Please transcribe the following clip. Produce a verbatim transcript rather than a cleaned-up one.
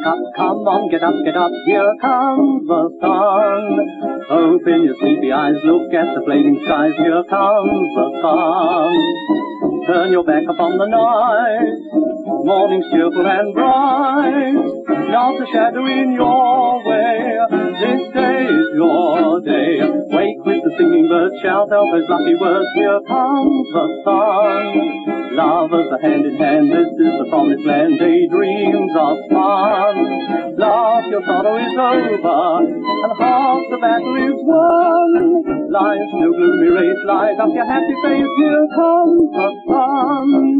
cup. Come on, get up, get up, here comes the sun. Open your sleepy eyes, look at the flaming skies, here comes the sun. Turn your back upon the night, morning's cheerful and bright. Not a shadow in your way, this day is your day. Wake with the singing birds, shout out those lucky words, here comes the sun. Lovers are hand in hand, this is the promised land, daydreams of fun. Laugh, your sorrow is over, and half the battle is won. Life's no gloomy race, light up your happy face, here comes the sun.